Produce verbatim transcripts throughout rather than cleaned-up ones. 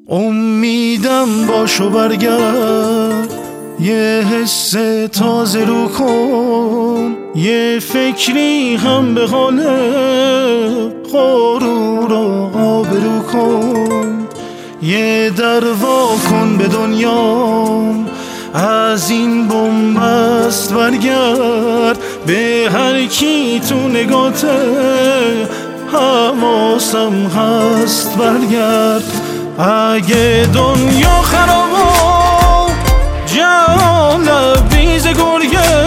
امیدم باشو برگرد، یه حس تازه رو کن، یه فکری هم به حال غرور و آبرو کن، یه در وا کن به دنیا، از این بنبست برگرد، به هر کی تو نگاته حواسم هست برگرد. اگه دنیا خراب و جهان لبریز گرگه،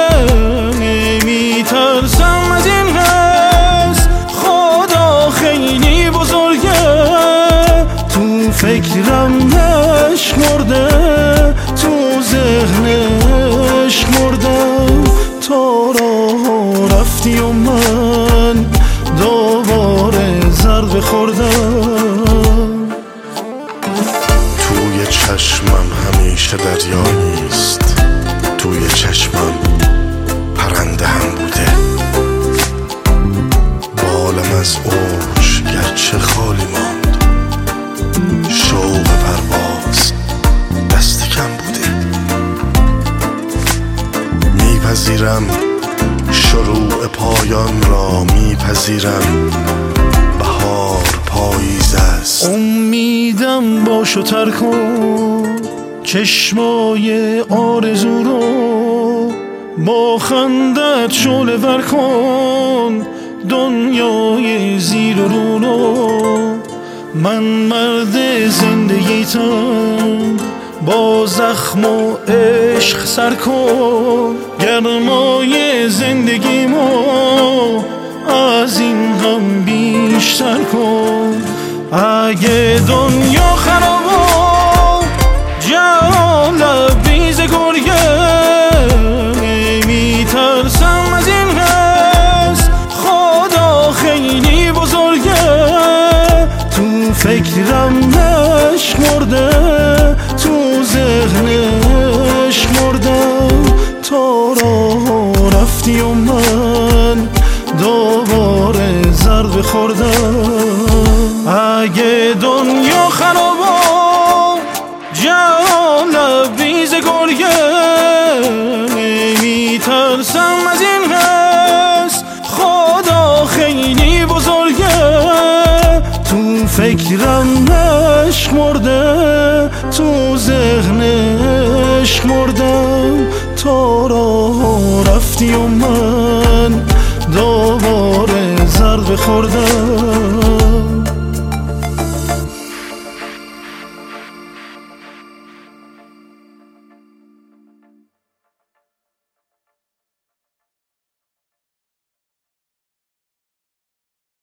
نمیترسم از این حس، خدا خیلی بزرگه، تو فکرم نشمرده، تو ذهنش مردم، تو راه رفتی و من دوباره ضربه خوردم. توی چشمم همیشه دریا نیست، توی چشمم پرنده هم بوده، بالم از اوج گرچه خالی ماند، شوق پرواز دست کم بوده. میپذیرم شروع پایان را، میپذیرم بهار پاییز است. امیدم باشو تر کن، چشمای آرزو رو با خندت شعله ور کن، دنیای زیر و رو رو. من مرد زندگیتم، با زخم و عشق سر کن، گرمای زندگیمو از این هم بیشتر کن. اگه دنیا خراب و جهان لبریز گرگه، نمیترسم از این حس، خدا خیلی بزرگه، تو فکرم نشمرده، تو ذهنش مردم، تو راه رفتی و من دوباره ضربه خوردم. اگه دنیا خراب و جهان لبریز گرگه، نمیترسم از این حس، خدا خیلی بزرگه، تو فکرم نشمرده، تو ذهنش مردم، تو راه رفتی و من دوباره ضربه خوردم.